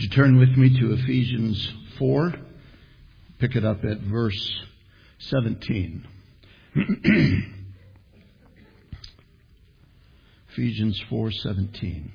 Would you turn with me to Ephesians 4? Pick it up at verse 17. Ephesians 4:17.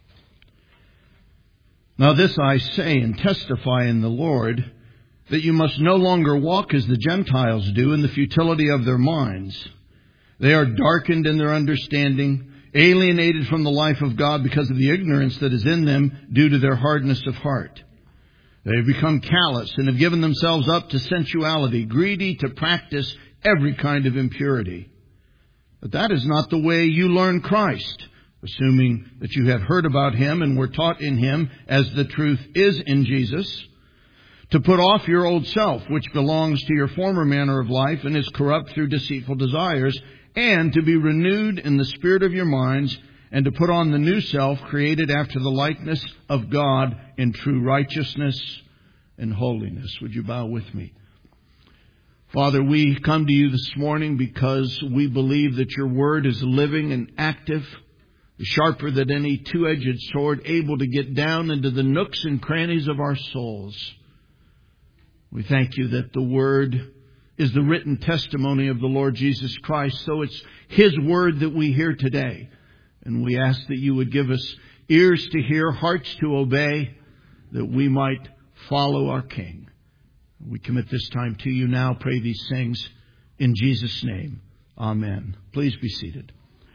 Now this I say and testify in the Lord, that you must no longer walk as the Gentiles do in the futility of their minds. They are darkened in their understanding, alienated from the life of God because of the ignorance that is in them due to their hardness of heart. They have become callous and have given themselves up to sensuality, greedy to practice every kind of impurity. But that is not the way you learn Christ, assuming that you have heard about Him and were taught in Him as the truth is in Jesus, to put off your old self, which belongs to your former manner of life and is corrupt through deceitful desires, and to be renewed in the spirit of your minds, and to put on the new self, created after the likeness of God in true righteousness and holiness. Would you bow with me? Father, we come to you this morning because we believe that your word is living and active, sharper than any two-edged sword, able to get down into the nooks and crannies of our souls. We thank you that the word is the written testimony of the Lord Jesus Christ. So it's His word that we hear today. And we ask that you would give us ears to hear, hearts to obey, that we might follow our King. We commit this time to you now. Pray these things in Jesus' name. Amen. Please be seated.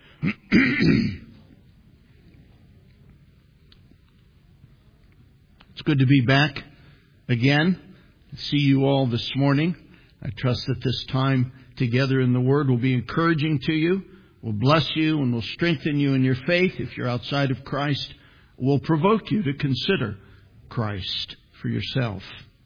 It's good to be back again. See you all this morning. I trust that this time together in the Word will be encouraging to you, will bless you, and will strengthen you in your faith. If you're outside of Christ, will provoke you to consider Christ for yourself.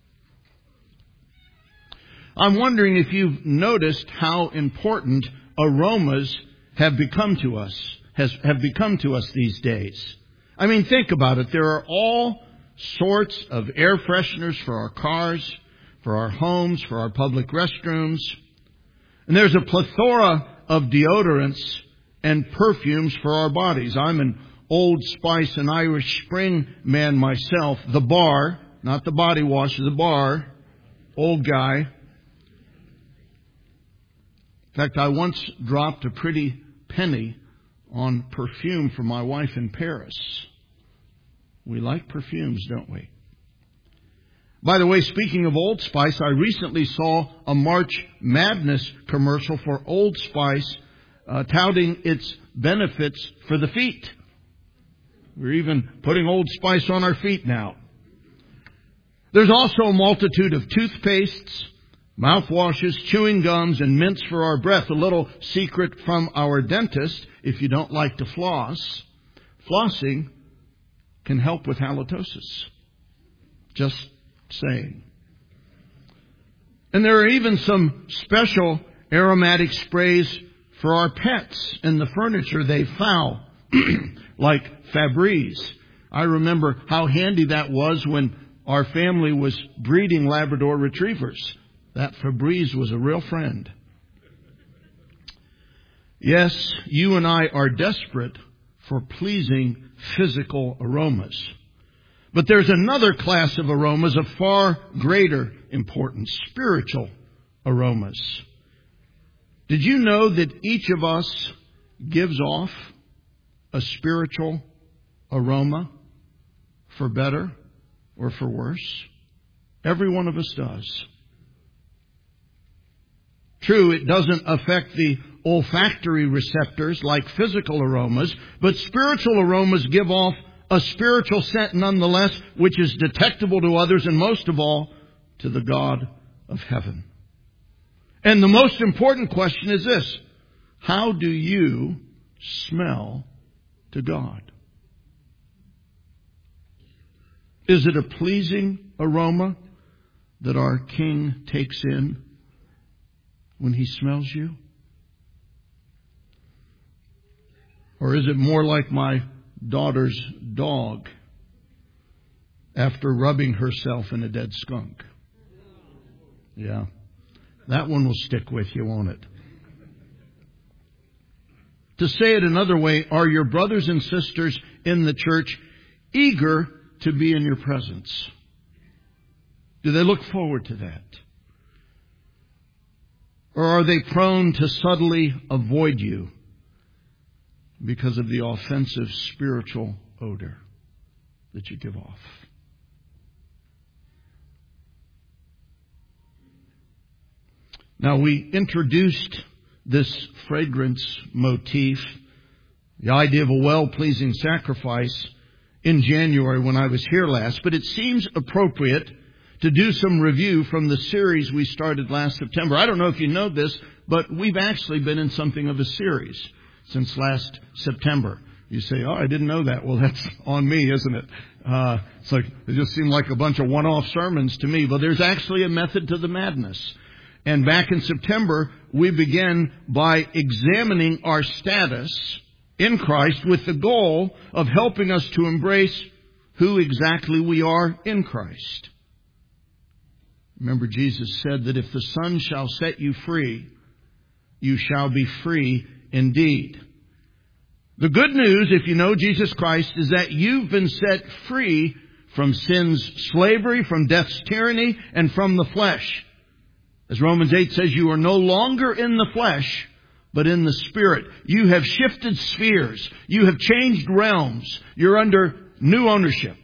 I'm wondering if you've noticed how important aromas have become to us, have become to us these days. I mean, think about it. There are all sorts of air fresheners for our cars, for our homes, for our public restrooms. And there's a plethora of deodorants and perfumes for our bodies. I'm an Old Spice and Irish Spring man myself. The bar, not the body wash, the bar. Old guy. In fact, I once dropped a pretty penny on perfume for my wife in Paris. We like perfumes, don't we? By the way, speaking of Old Spice, I recently saw a March Madness commercial for Old Spice touting its benefits for the feet. We're even putting Old Spice on our feet now. There's also a multitude of toothpastes, mouthwashes, chewing gums, and mints for our breath. A little secret from our dentist: if you don't like to floss, flossing can help with halitosis. Just saying. And there are even some special aromatic sprays for our pets and the furniture they foul, like Febreze. I remember how handy that was when our family was breeding Labrador Retrievers. That Febreze was a real friend. Yes, you and I are desperate for pleasing physical aromas. But there's another class of aromas of far greater importance: spiritual aromas. Did you know that each of us gives off a spiritual aroma, for better or for worse? Every one of us does. True, it doesn't affect the olfactory receptors like physical aromas, but spiritual aromas give off a spiritual scent nonetheless, which is detectable to others and most of all to the God of heaven. And the most important question is this: how do you smell to God? Is it a pleasing aroma that our King takes in when He smells you? Or is it more like my daughter's dog after rubbing herself in a dead skunk? Yeah, that one will stick with you, won't it? To say it another way, are your brothers and sisters in the church eager to be in your presence? Do they look forward to that? Or are they prone to subtly avoid you because of the offensive spiritual odor that you give off? Now, we introduced this fragrance motif, the idea of a well-pleasing sacrifice, in January when I was here last, but it seems appropriate to do some review from the series we started last September. I don't know if you know this, but we've actually been in something of a series since last September. You say, oh, I didn't know that. Well, that's on me, isn't it? It's like, it just seemed like a bunch of one-off sermons to me. But there's actually a method to the madness. And back in September, we began by examining our status in Christ with the goal of helping us to embrace who exactly we are in Christ. Remember, Jesus said that if the Son shall set you free, you shall be free indeed. The good news, if you know Jesus Christ, is that you've been set free from sin's slavery, from death's tyranny, and from the flesh. As Romans 8 says, you are no longer in the flesh, but in the Spirit. You have shifted spheres. You have changed realms. You're under new ownership.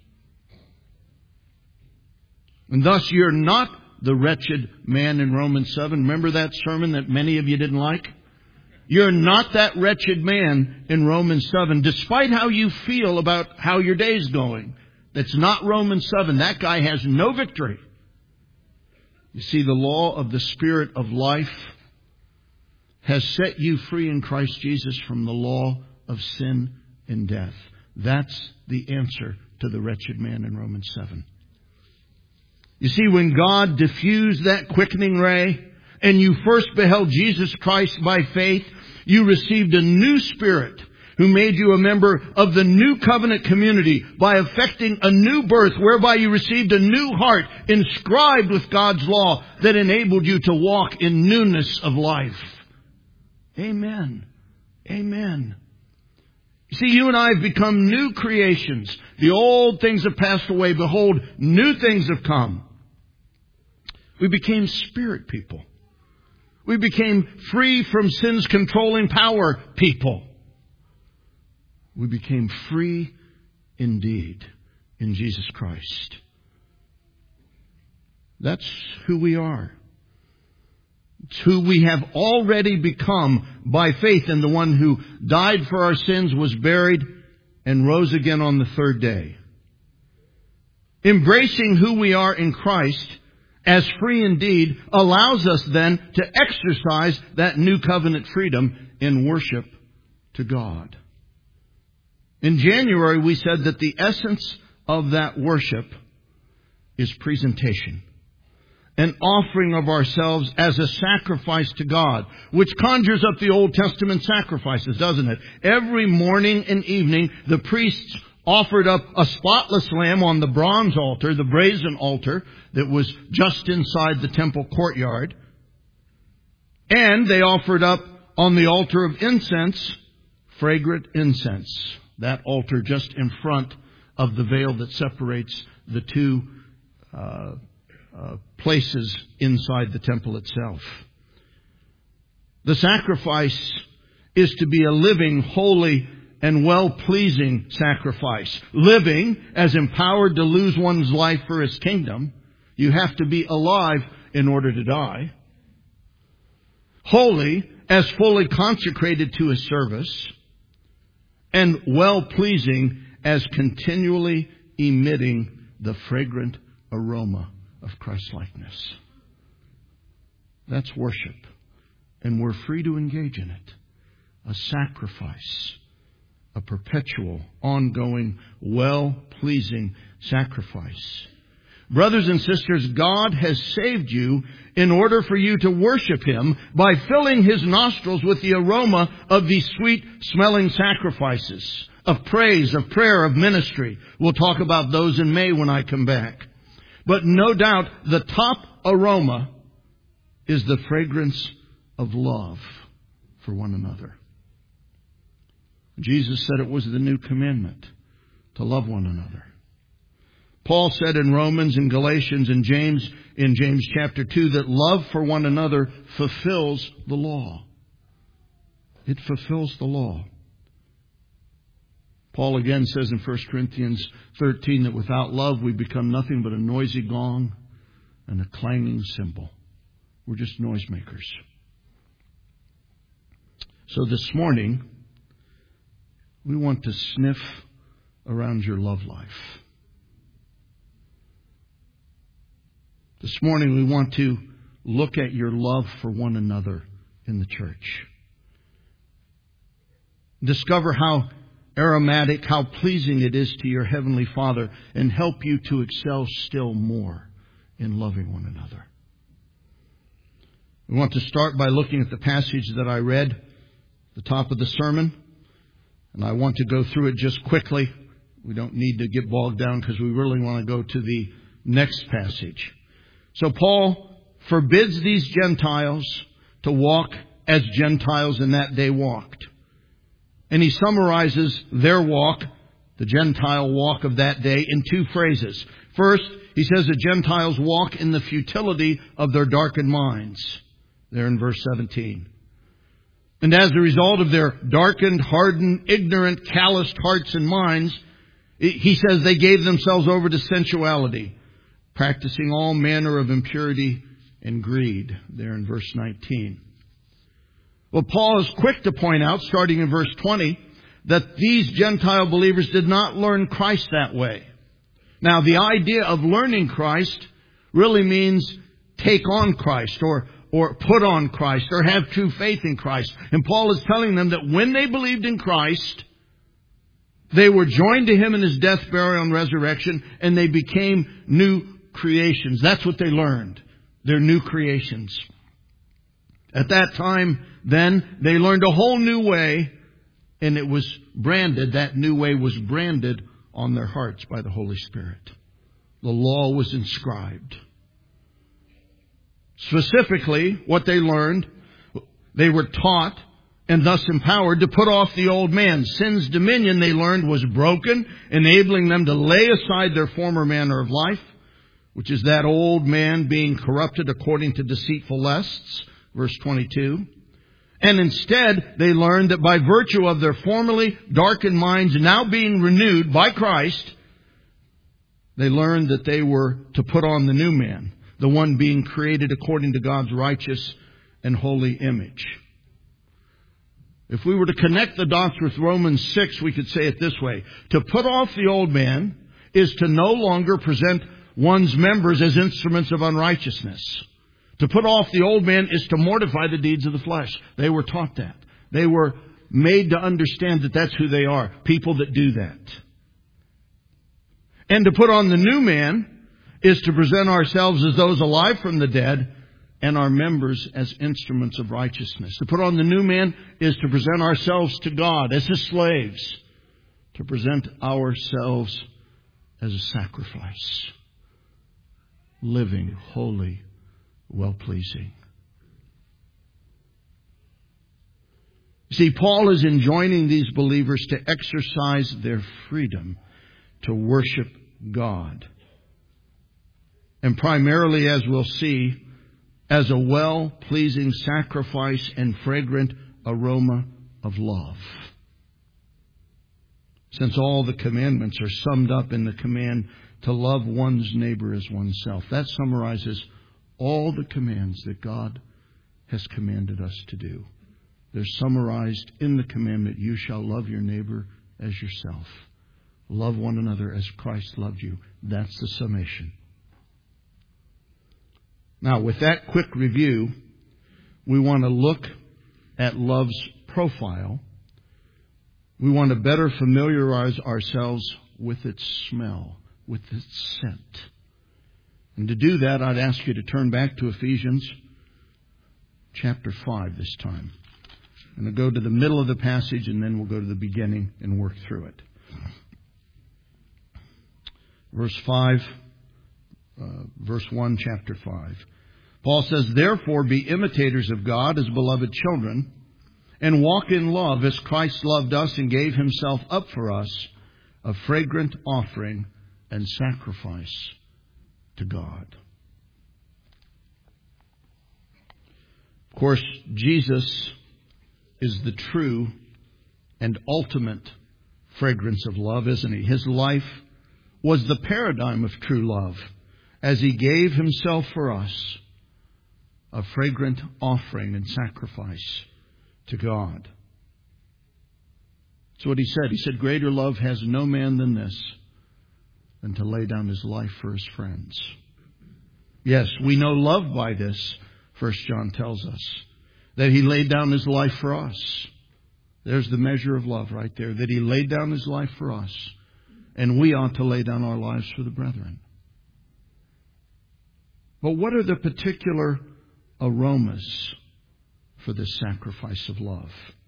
And thus you're not the wretched man in Romans 7. Remember that sermon that many of you didn't like? You're not that wretched man in Romans 7, despite how you feel about how your day's going. That's not Romans 7. That guy has no victory. You see, the law of the Spirit of life has set you free in Christ Jesus from the law of sin and death. That's the answer to the wretched man in Romans 7. You see, when God diffused that quickening ray and you first beheld Jesus Christ by faith, you received a new Spirit who made you a member of the new covenant community by effecting a new birth whereby you received a new heart inscribed with God's law that enabled you to walk in newness of life. Amen. Amen. You see, you and I have become new creations. The old things have passed away. Behold, new things have come. We became spirit people. We became free from sin's controlling power people. We became free indeed in Jesus Christ. That's who we are. It's who we have already become by faith in the one who died for our sins, was buried, and rose again on the third day. Embracing who we are in Christ as free indeed allows us then to exercise that new covenant freedom in worship to God. In January, we said that the essence of that worship is presentation. An offering of ourselves as a sacrifice to God, which conjures up the Old Testament sacrifices, doesn't it? Every morning and evening, the priests offered up a spotless lamb on the bronze altar, the brazen altar that was just inside the temple courtyard. And they offered up on the altar of incense, fragrant incense. That altar just in front of the veil that separates the two places inside the temple itself. The sacrifice is to be a living, holy, and well-pleasing sacrifice. Living as empowered to lose one's life for His kingdom. You have to be alive in order to die. Holy as fully consecrated to His service. And well-pleasing as continually emitting the fragrant aroma of Christ-likeness. That's worship. And we're free to engage in it. A sacrifice. A perpetual, ongoing, well-pleasing sacrifice. Brothers and sisters, God has saved you in order for you to worship Him by filling His nostrils with the aroma of these sweet-smelling sacrifices of praise, of prayer, of ministry. We'll talk about those in May when I come back. But no doubt the top aroma is the fragrance of love for one another. Jesus said it was the new commandment, to love one another. Paul said in Romans and Galatians and James in James chapter 2 that love for one another fulfills the law. It fulfills the law. Paul again says in 1 Corinthians 13 that without love we become nothing but a noisy gong and a clanging cymbal. We're just noisemakers. So this morning, we want to sniff around your love life. This morning, we want to look at your love for one another in the church. Discover how aromatic, how pleasing it is to your Heavenly Father, and help you to excel still more in loving one another. We want to start by looking at the passage that I read at the top of the sermon. And I want to go through it just quickly. We don't need to get bogged down because we really want to go to the next passage. So Paul forbids these Gentiles to walk as Gentiles in that day walked. And he summarizes their walk, the Gentile walk of that day, in two phrases. First, he says the Gentiles walk in the futility of their darkened minds. There in verse 17. And as a result of their darkened, hardened, ignorant, calloused hearts and minds, he says they gave themselves over to sensuality, practicing all manner of impurity and greed. There in verse 19. Well, Paul is quick to point out, starting in verse 20, that these Gentile believers did not learn Christ that way. Now, the idea of learning Christ really means take on Christ or put on Christ or have true faith in Christ. And Paul is telling them that when they believed in Christ, they were joined to Him in His death, burial, and resurrection, and they became new creations. That's what they learned. They're new creations. At that time, then, they learned a whole new way, and it was branded, that new way was branded on their hearts by the Holy Spirit. The law was inscribed. Specifically, what they learned, they were taught and thus empowered to put off the old man. Sin's dominion, they learned, was broken, enabling them to lay aside their former manner of life, which is that old man being corrupted according to deceitful lusts. Verse 22. And instead, they learned that by virtue of their formerly darkened minds now being renewed by Christ, they learned that they were to put on the new man, the one being created according to God's righteous and holy image. If we were to connect the dots with Romans 6, we could say it this way. To put off the old man is to no longer present one's members as instruments of unrighteousness. To put off the old man is to mortify the deeds of the flesh. They were taught that. They were made to understand that that's who they are. People that do that. And to put on the new man is to present ourselves as those alive from the dead and our members as instruments of righteousness. To put on the new man is to present ourselves to God as His slaves. To present ourselves as a sacrifice. Living, holy, well-pleasing. See, Paul is enjoining these believers to exercise their freedom to worship God. And primarily, as we'll see, as a well-pleasing sacrifice and fragrant aroma of love. Since all the commandments are summed up in the command to love one's neighbor as oneself. That summarizes all the commands that God has commanded us to do. They're summarized in the commandment, you shall love your neighbor as yourself. Love one another as Christ loved you. That's the summation. Now, with that quick review, we want to look at love's profile. We want to better familiarize ourselves with its smell, with its scent. And to do that, I'd ask you to turn back to Ephesians chapter 5 this time. I'm going to go to the middle of the passage and then we'll go to the beginning and work through it. Verse 1, chapter 5. Paul says, therefore be imitators of God as beloved children, and walk in love as Christ loved us and gave Himself up for us, a fragrant offering and sacrifice to God. Of course, Jesus is the true and ultimate fragrance of love, isn't He? His life was the paradigm of true love as He gave Himself for us, a fragrant offering and sacrifice to God. That's what He said. He said, greater love has no man than this, than to lay down his life for his friends. Yes, we know love by this, 1 John tells us, that He laid down His life for us. There's the measure of love right there, that He laid down His life for us, and we ought to lay down our lives for the brethren. But what are the particular aromas for this sacrifice of love?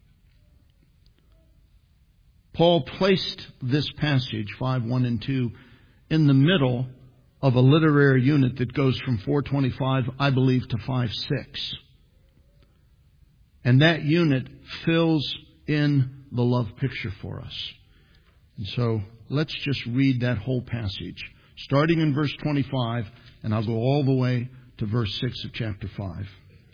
Paul placed this passage, 5:1 and 2, in the middle of a literary unit that goes from 425, I believe, to 5:6. And that unit fills in the love picture for us. And so let's just read that whole passage, starting in verse 25, and I'll go all the way to verse 6 of chapter 5.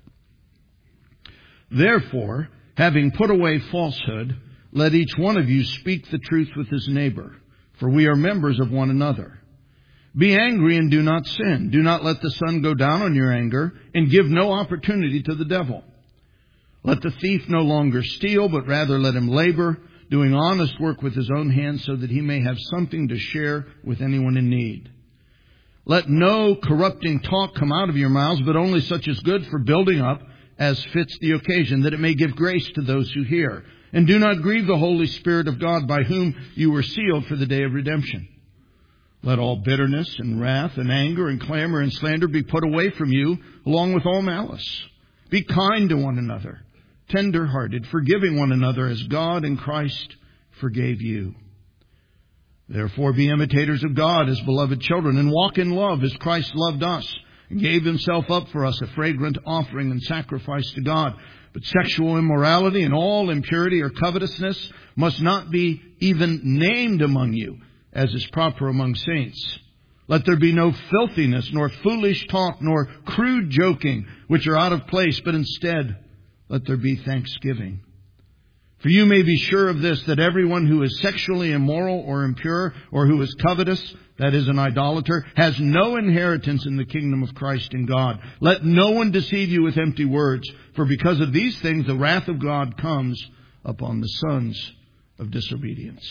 Therefore, having put away falsehood, let each one of you speak the truth with his neighbor, for we are members of one another. Be angry and do not sin. Do not let the sun go down on your anger, and give no opportunity to the devil. Let the thief no longer steal, but rather let him labor, doing honest work with his own hands, so that he may have something to share with anyone in need. Let no corrupting talk come out of your mouths, but only such as good for building up, as fits the occasion, that it may give grace to those who hear. And do not grieve the Holy Spirit of God, by whom you were sealed for the day of redemption. Let all bitterness and wrath and anger and clamor and slander be put away from you, along with all malice. Be kind to one another, tender-hearted, forgiving one another as God in Christ forgave you. Therefore be imitators of God as beloved children, and walk in love as Christ loved us and gave Himself up for us, a fragrant offering and sacrifice to God. But sexual immorality and all impurity or covetousness must not be even named among you, as is proper among saints. Let there be no filthiness, nor foolish talk, nor crude joking, which are out of place, but instead let there be thanksgiving. For you may be sure of this, that everyone who is sexually immoral or impure, or who is covetous, that is, an idolater, has no inheritance in the kingdom of Christ and God. Let no one deceive you with empty words, for because of these things the wrath of God comes upon the sons of disobedience.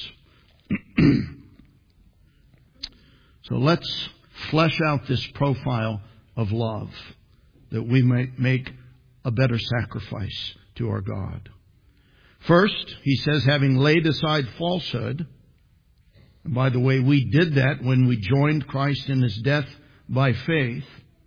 So let's flesh out this profile of love, that we may make a better sacrifice to our God. First, he says, having laid aside falsehood. And by the way, we did that when we joined Christ in His death by faith.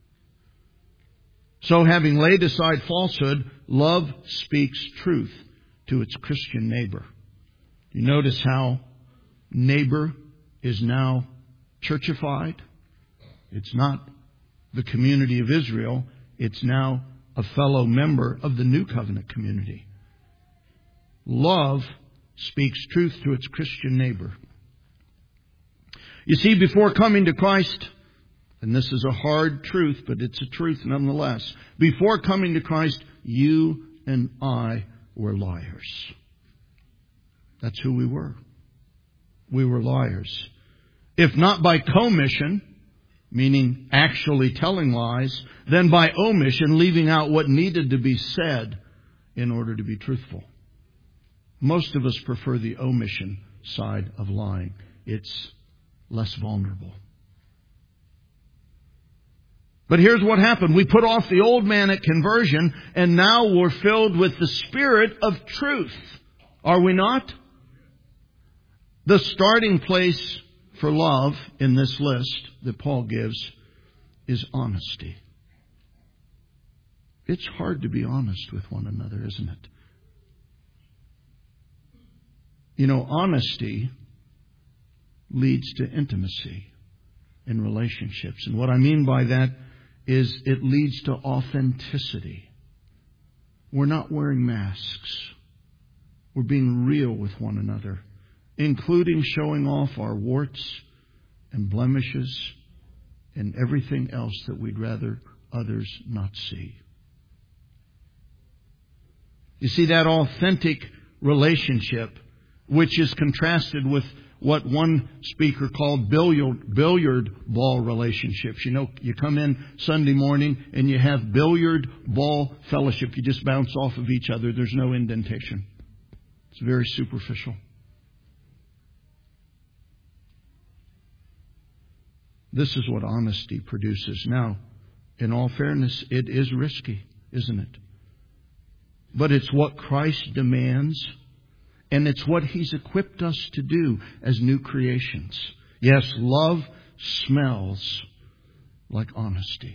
So having laid aside falsehood, love speaks truth to its Christian neighbor. You notice how neighbor is now churchified? It's not the community of Israel. It's now a fellow member of the New Covenant community. Love speaks truth to its Christian neighbor. You see, before coming to Christ, and this is a hard truth, but it's a truth nonetheless. Before coming to Christ, you and I were liars. That's who we were. We were liars. If not by commission, meaning actually telling lies, then by omission, leaving out what needed to be said in order to be truthful. Most of us prefer the omission side of lying. It's less vulnerable. But here's what happened. We put off the old man at conversion, and now we're filled with the Spirit of truth. Are we not? The starting place for love in this list that Paul gives is honesty. It's hard to be honest with one another, isn't it? You know, honesty leads to intimacy in relationships. And what I mean by that is it leads to authenticity. We're not wearing masks. We're being real with one another, including showing off our warts and blemishes and everything else that we'd rather others not see. You see, that authentic relationship, which is contrasted with what one speaker called billiard ball relationships. You know, you come in Sunday morning and you have billiard ball fellowship. You just bounce off of each other. There's no indentation. It's very superficial. This is what honesty produces. Now, in all fairness, it is risky, isn't it? But it's what Christ demands, and it's what He's equipped us to do as new creations. Yes, love smells like honesty.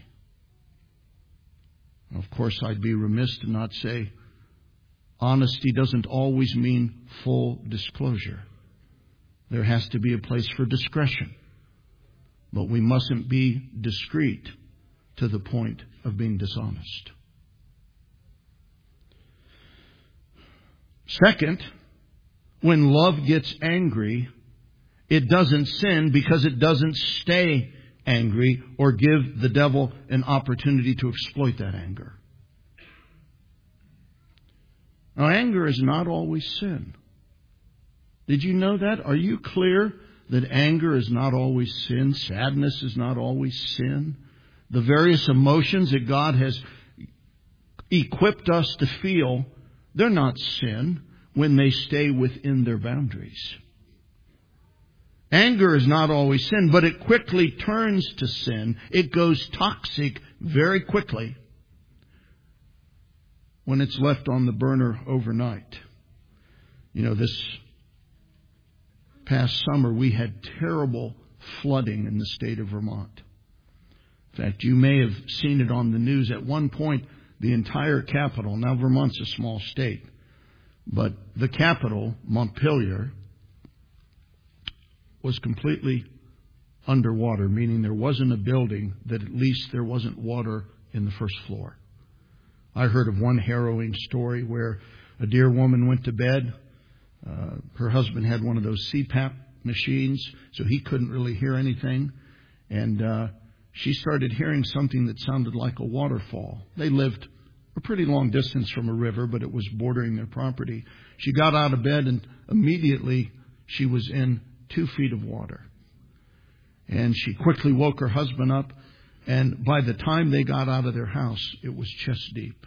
Of course, I'd be remiss to not say honesty doesn't always mean full disclosure. There has to be a place for discretion. But we mustn't be discreet to the point of being dishonest. Second, when love gets angry, it doesn't sin because it doesn't stay angry or give the devil an opportunity to exploit that anger. Now, anger is not always sin. Did you know that? Are you clear that anger is not always sin? Sadness is not always sin? The various emotions that God has equipped us to feel, they're not sin when they stay within their boundaries. Anger is not always sin, but it quickly turns to sin. It goes toxic very quickly when it's left on the burner overnight. You know, this past summer we had terrible flooding in the state of Vermont. In fact, you may have seen it on the news. At one point, the entire capital, now Vermont's a small state, but the capital, Montpelier, was completely underwater, meaning there wasn't a building that at least there wasn't water in the first floor. I heard of one harrowing story where a dear woman went to bed. Her husband had one of those CPAP machines, so he couldn't really hear anything. And she started hearing something that sounded like a waterfall. They lived a pretty long distance from a river, but it was bordering their property. She got out of bed and immediately she was in 2 feet of water. And she quickly woke her husband up. And by the time they got out of their house, it was chest deep.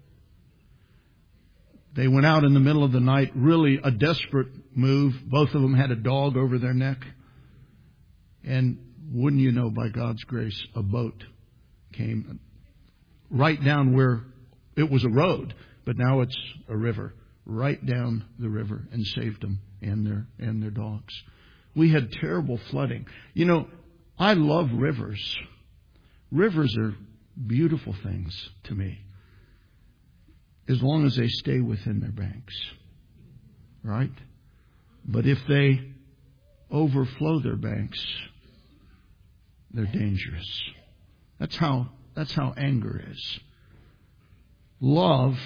They went out in the middle of the night, really a desperate move. Both of them had a dog over their neck. And wouldn't you know, by God's grace, a boat came right down where it was a road, but now it's a river, right down the river, and saved them and their dogs. We had terrible flooding. You know, I love rivers. Rivers are beautiful things to me, as long as they stay within their banks, right? But if they overflow their banks, they're dangerous. That's how anger is. Love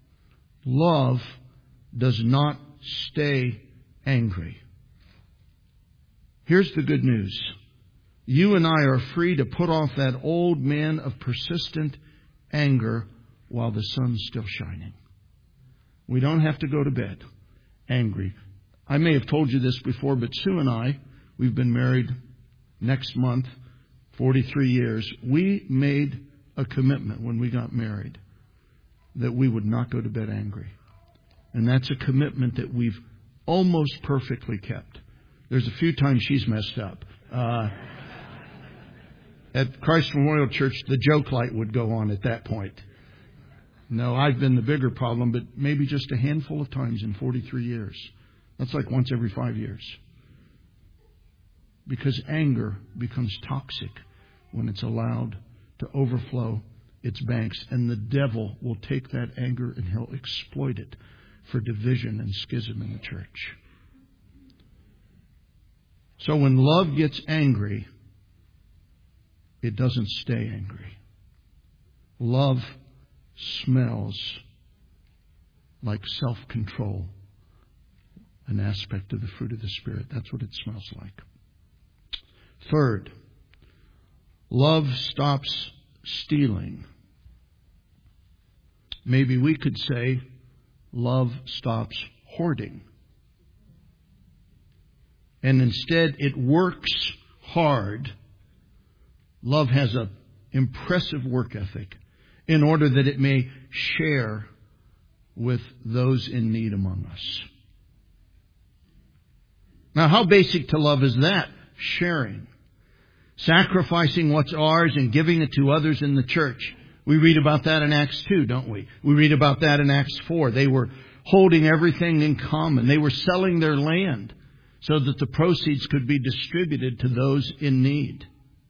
does not stay angry. Here's the good news. You and I are free to put off that old man of persistent anger while the sun's still shining. We don't have to go to bed angry. I may have told you this before, but Sue and I, we've been married next month, 43 years. We made a commitment when we got married that we would not go to bed angry. And that's a commitment that we've almost perfectly kept. There's a few times she's messed up. At Christ Memorial Church, the joke light would go on at that point. No, I've been the bigger problem, but maybe just a handful of times in 43 years. That's like once every 5 years. Because anger becomes toxic when it's allowed to overflow its banks. And the devil will take that anger and he'll exploit it for division and schism in the church. So when love gets angry, it doesn't stay angry. Love smells like self-control, an aspect of the fruit of the Spirit. That's what it smells like. Third, love stops stealing. Maybe we could say love stops hoarding. And instead it works hard. Love has an impressive work ethic in order that it may share with those in need among us. Now, how basic to love is that? Sharing. Sacrificing what's ours and giving it to others in the church. We read about that in Acts 2, don't we? We read about that in Acts 4. They were holding everything in common. They were selling their land so that the proceeds could be distributed to those in need.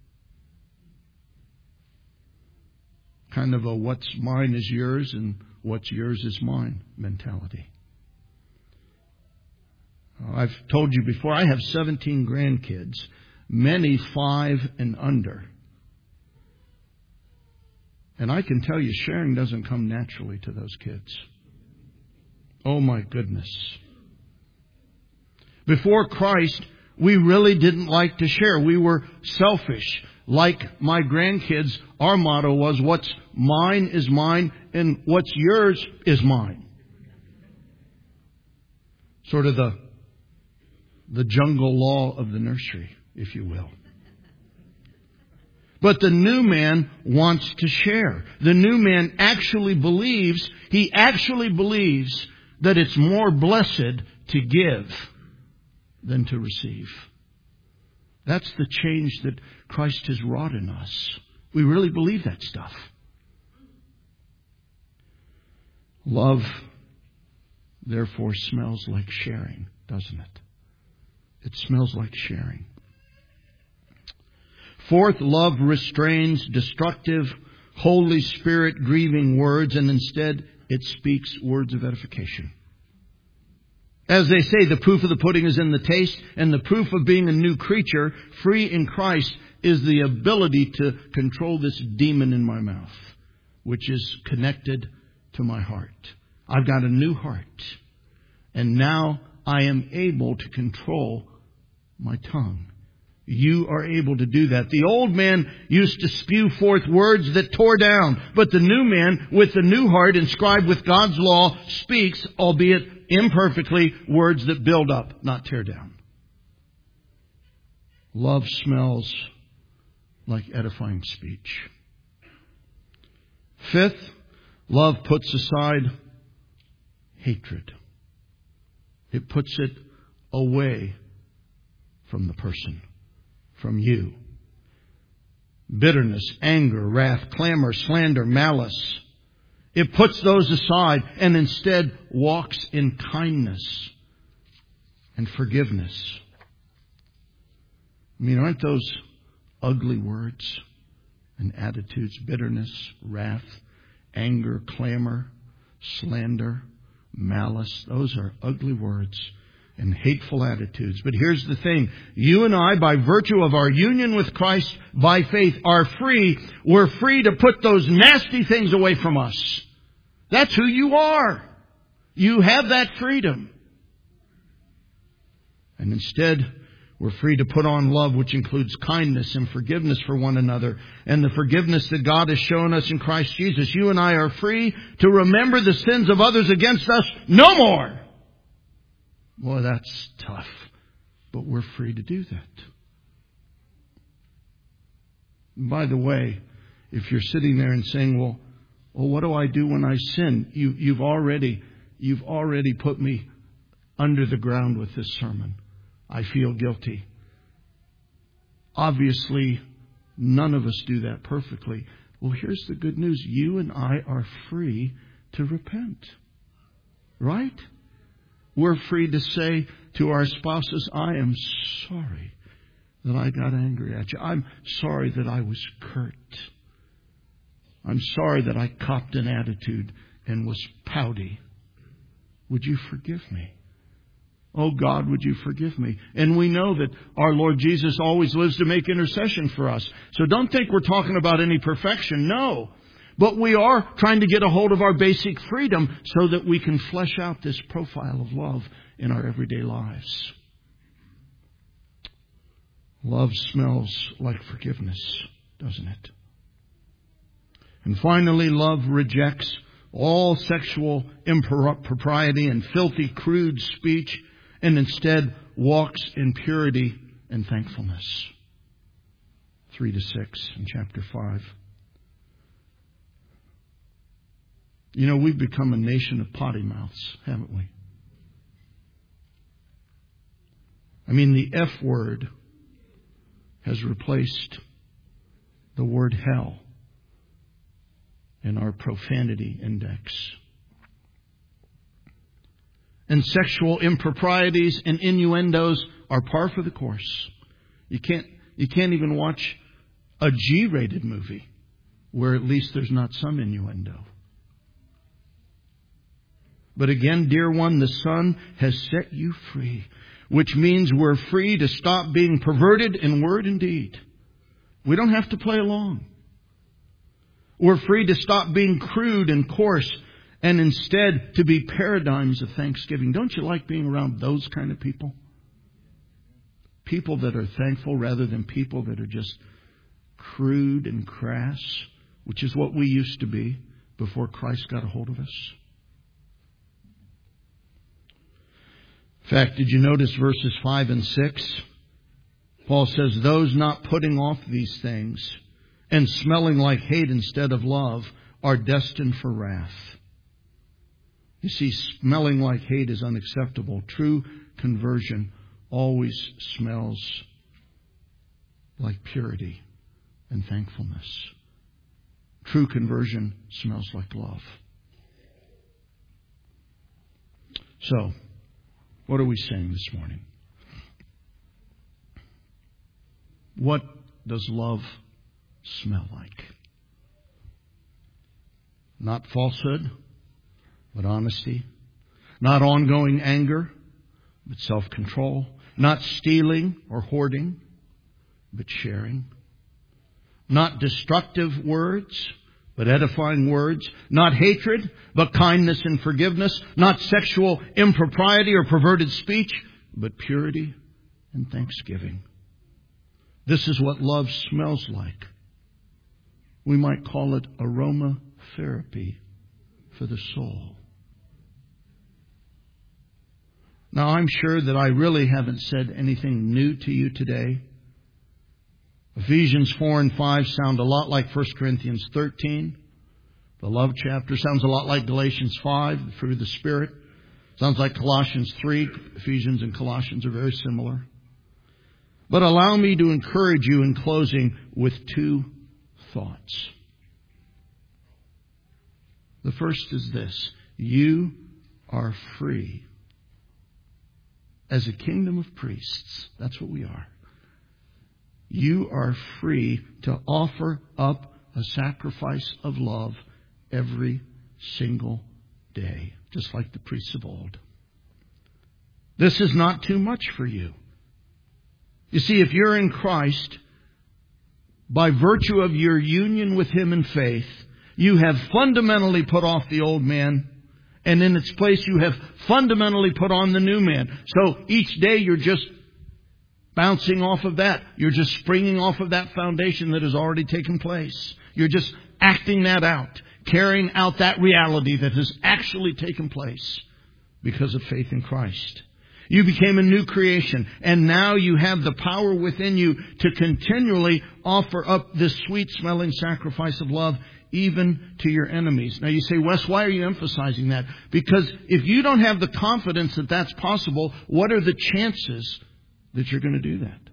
Kind of a what's mine is yours and what's yours is mine mentality. I've told you before, I have 17 grandkids, many 5 and under. And I can tell you, sharing doesn't come naturally to those kids. Oh my goodness. Before Christ, we really didn't like to share. We were selfish. Like my grandkids, our motto was, what's mine is mine and what's yours is mine. Sort of the jungle law of the nursery, if you will. But the new man wants to share. The new man actually believes that it's more blessed to give than to receive. That's the change that Christ has wrought in us. We really believe that stuff. Love, therefore, smells like sharing, doesn't it? It smells like sharing. Fourth, love restrains destructive, Holy Spirit grieving words, and instead it speaks words of edification. As they say, the proof of the pudding is in the taste, and the proof of being a new creature, free in Christ, is the ability to control this demon in my mouth, which is connected to my heart. I've got a new heart, and now I am able to control my tongue. You are able to do that. The old man used to spew forth words that tore down, but the new man, with the new heart inscribed with God's law, speaks, albeit imperfectly, words that build up, not tear down. Love smells like edifying speech. Fifth, love puts aside hatred. It puts it away from the person, from you. Bitterness, anger, wrath, clamor, slander, malice. It puts those aside and instead walks in kindness and forgiveness. I mean, aren't those ugly words and attitudes? Bitterness, wrath, anger, clamor, slander, malice. Those are ugly words and hateful attitudes. But here's the thing. You and I, by virtue of our union with Christ by faith, are free. We're free to put those nasty things away from us. That's who you are. You have that freedom. And instead, we're free to put on love, which includes kindness and forgiveness for one another, and the forgiveness that God has shown us in Christ Jesus. You and I are free to remember the sins of others against us no more. Boy, that's tough, but we're free to do that. And by the way, if you're sitting there and saying, well, what do I do when I sin? You've already put me under the ground with this sermon. I feel guilty. Obviously, none of us do that perfectly. Well, here's the good news. You and I are free to repent. Right? We're free to say to our spouses, I am sorry that I got angry at you. I'm sorry that I was curt. I'm sorry that I copped an attitude and was pouty. Would you forgive me? Oh God, would you forgive me? And we know that our Lord Jesus always lives to make intercession for us. So don't think we're talking about any perfection. No. But we are trying to get a hold of our basic freedom so that we can flesh out this profile of love in our everyday lives. Love smells like forgiveness, doesn't it? And finally, love rejects all sexual impropriety and filthy, crude speech, and instead walks in purity and thankfulness. 3-6 in chapter 5. You know, we've become a nation of potty mouths, haven't we? I mean, the F word has replaced the word hell in our profanity index. And sexual improprieties and innuendos are par for the course. You can't even watch a G-rated movie where at least there's not some innuendo. But again, dear one, the Son has set you free, which means we're free to stop being perverted in word and deed. We don't have to play along. We're free to stop being crude and coarse and instead to be paradigms of thanksgiving. Don't you like being around those kind of people? People that are thankful rather than people that are just crude and crass, which is what we used to be before Christ got a hold of us. In fact, did you notice verses 5 and 6? Paul says, those not putting off these things and smelling like hate instead of love are destined for wrath. You see, smelling like hate is unacceptable. True conversion always smells like purity and thankfulness. True conversion smells like love. So, what are we saying this morning? What does love smell like? Not falsehood, but honesty. Not ongoing anger, but self-control. Not stealing or hoarding, but sharing. Not destructive words, but edifying words. Not hatred, but kindness and forgiveness. Not sexual impropriety or perverted speech, but purity and thanksgiving. This is what love smells like. We might call it aromatherapy for the soul. Now, I'm sure that I really haven't said anything new to you today. Ephesians 4 and 5 sound a lot like 1 Corinthians 13. The love chapter sounds a lot like Galatians 5, the fruit of the Spirit. Sounds like Colossians 3. Ephesians and Colossians are very similar. But allow me to encourage you in closing with two thoughts. The first is this. You are free as a kingdom of priests. That's what we are. You are free to offer up a sacrifice of love every single day, just like the priests of old. This is not too much for you. You see, if you're in Christ, by virtue of your union with Him in faith, you have fundamentally put off the old man, and in its place you have fundamentally put on the new man. So each day you're just bouncing off of that. You're just springing off of that foundation that has already taken place. You're just acting that out, carrying out that reality that has actually taken place because of faith in Christ. You became a new creation, and now you have the power within you to continually offer up this sweet-smelling sacrifice of love even to your enemies. Now you say, Wes, why are you emphasizing that? Because if you don't have the confidence that that's possible, what are the chances that you're going to do that?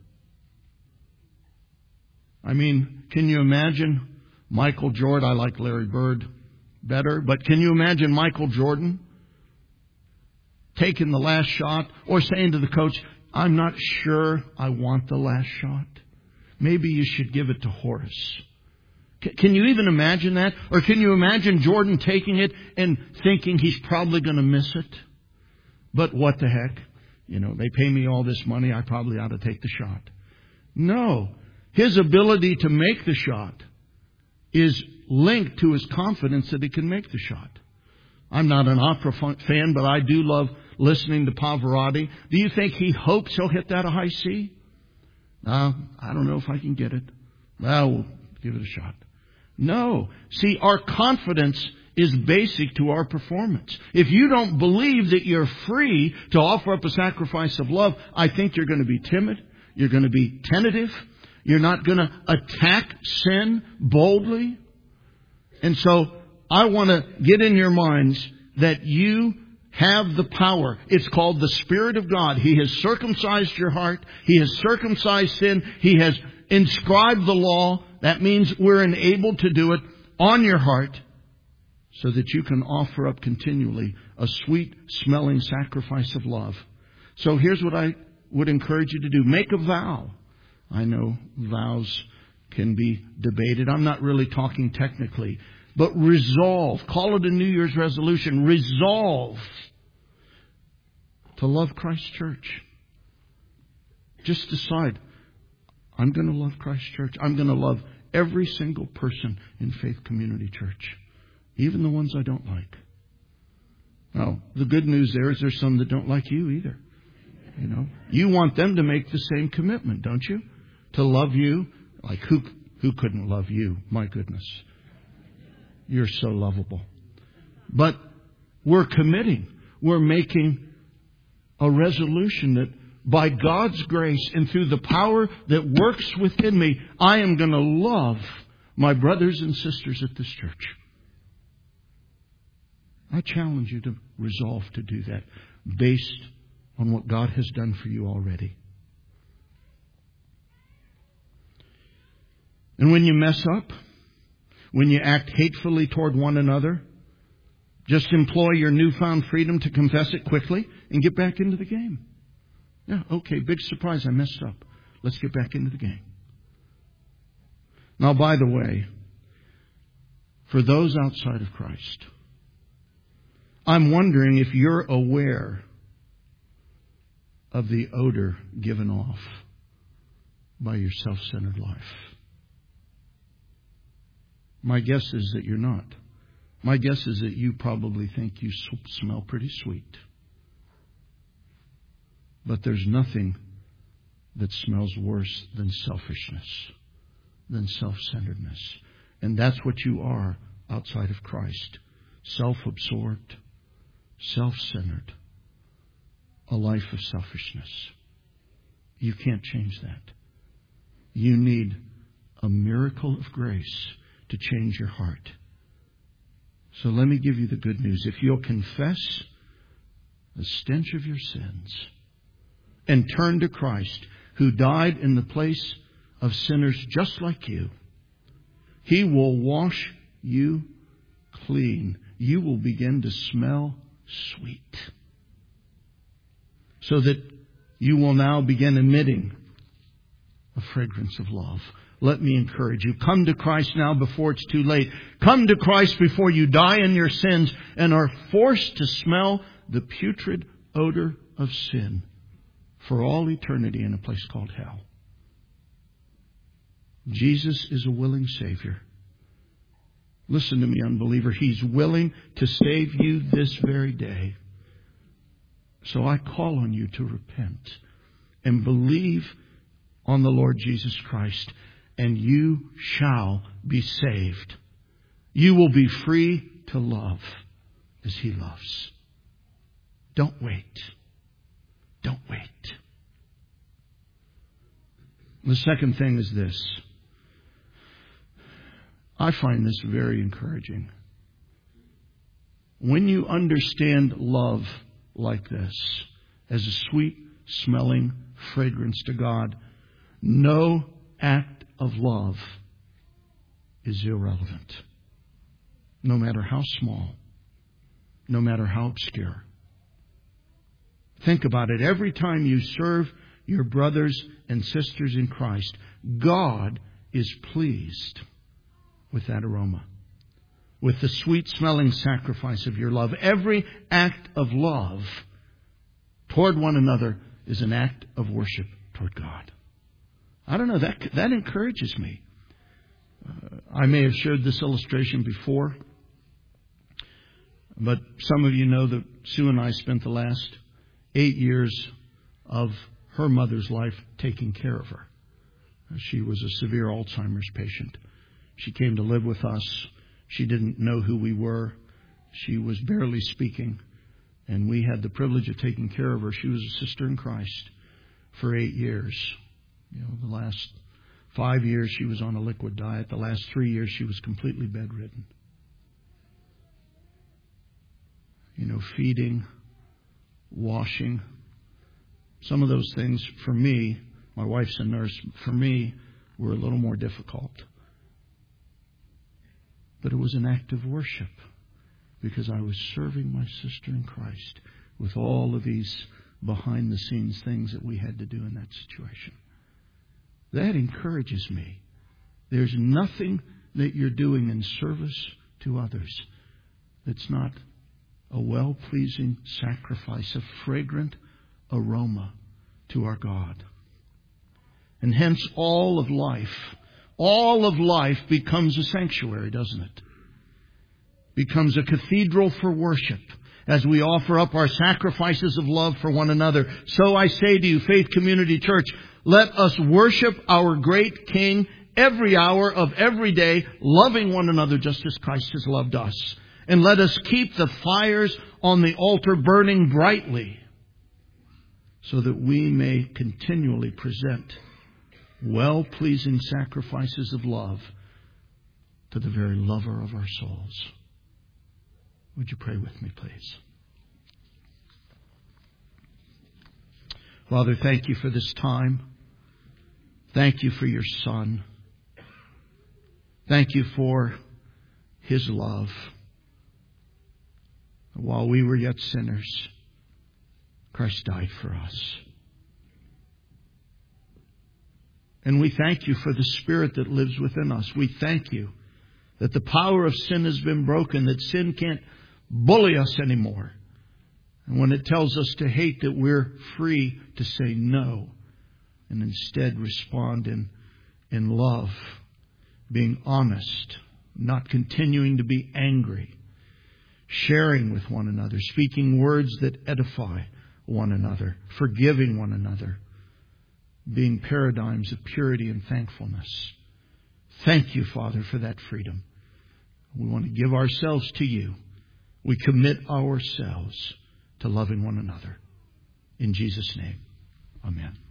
I mean, can you imagine Michael Jordan? I like Larry Bird better, but can you imagine Michael Jordan taking the last shot or saying to the coach, I'm not sure I want the last shot. Maybe you should give it to Horace. Can you even imagine that? Or can you imagine Jordan taking it and thinking he's probably going to miss it? But what the heck? You know, they pay me all this money. I probably ought to take the shot. No. His ability to make the shot is linked to his confidence that he can make the shot. I'm not an opera fan, but I do love listening to Pavarotti. Do you think he hopes he'll hit that a high C? I don't know if I can get it. Well, we'll give it a shot. No. See, our confidence is basic to our performance. If you don't believe that you're free to offer up a sacrifice of love, I think you're going to be timid. You're going to be tentative. You're not going to attack sin boldly. And so I want to get in your minds that you have the power. It's called the Spirit of God. He has circumcised your heart. He has circumcised sin. He has inscribed the law. That means we're enabled to do it on your heart so that you can offer up continually a sweet-smelling sacrifice of love. So here's what I would encourage you to do. Make a vow. I know vows can be debated. I'm not really talking technically. But resolve. Call it a New Year's resolution. Resolve to love Christ Church. Just decide, I'm going to love Christ Church. I'm going to love every single person in Faith Community Church. Even the ones I don't like. Now, the good news there is there's some that don't like you either. You know, you want them to make the same commitment, don't you? To love you. Like who couldn't love you? My goodness. You're so lovable. But we're committing. We're making a resolution that by God's grace and through the power that works within me, I am going to love my brothers and sisters at this church. I challenge you to resolve to do that based on what God has done for you already. And when you mess up, when you act hatefully toward one another, just employ your newfound freedom to confess it quickly and get back into the game. Yeah, okay, big surprise, I messed up. Let's get back into the game. Now, by the way, for those outside of Christ, I'm wondering if you're aware of the odor given off by your self-centered life. My guess is that you're not. My guess is that you probably think you smell pretty sweet. But there's nothing that smells worse than selfishness, than self-centeredness. And that's what you are outside of Christ. Self-absorbed, self-centered, a life of selfishness. You can't change that. You need a miracle of grace to change your heart. So let me give you the good news. If you'll confess the stench of your sins and turn to Christ, who died in the place of sinners just like you, He will wash you clean. You will begin to smell sweet. So that you will now begin emitting a fragrance of love. Let me encourage you. Come to Christ now before it's too late. Come to Christ before you die in your sins and are forced to smell the putrid odor of sin for all eternity in a place called hell. Jesus is a willing Savior. Listen to me, unbeliever. He's willing to save you this very day. So I call on you to repent and believe on the Lord Jesus Christ, and you shall be saved. You will be free to love as He loves. Don't wait. Don't wait. The second thing is this. I find this very encouraging. When you understand love like this, as a sweet-smelling fragrance to God, no act of love is irrelevant. No matter how small, no matter how obscure. Think about it. Every time you serve your brothers and sisters in Christ, God is pleased with that aroma, with the sweet-smelling sacrifice of your love. Every act of love toward one another is an act of worship toward God. I don't know, that encourages me. I may have shared this illustration before, but some of you know that Sue and I spent the last 8 years of her mother's life taking care of her. She was a severe Alzheimer's patient. She came to live with us. She didn't know who we were. She was barely speaking. And we had the privilege of taking care of her. She was a sister in Christ for 8 years. The last 5 years she was on a liquid diet. The last 3 years she was completely bedridden. Feeding, washing. Some of those things for me, my wife's a nurse, for me were a little more difficult. But it was an act of worship because I was serving my sister in Christ with all of these behind-the-scenes things that we had to do in that situation. That encourages me. There's nothing that you're doing in service to others that's not a well-pleasing sacrifice, a fragrant aroma to our God. And hence all of life becomes a sanctuary, doesn't it? Becomes a cathedral for worship as we offer up our sacrifices of love for one another. So I say to you, Faith Community Church, let us worship our great King every hour of every day, loving one another just as Christ has loved us. And let us keep the fires on the altar burning brightly so that we may continually present well-pleasing sacrifices of love to the very lover of our souls. Would you pray with me, please? Father, thank you for this time. Thank you for your Son. Thank you for His love. While we were yet sinners, Christ died for us. And we thank you for the Spirit that lives within us. We thank you that the power of sin has been broken, that sin can't bully us anymore. And when it tells us to hate, that we're free to say no and instead respond in love, being honest, not continuing to be angry, sharing with one another, speaking words that edify one another, forgiving one another, being paradigms of purity and thankfulness. Thank you, Father, for that freedom. We want to give ourselves to you. We commit ourselves to loving one another. In Jesus' name, amen.